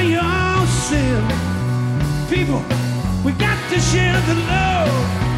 yourself. People, we got to share the love.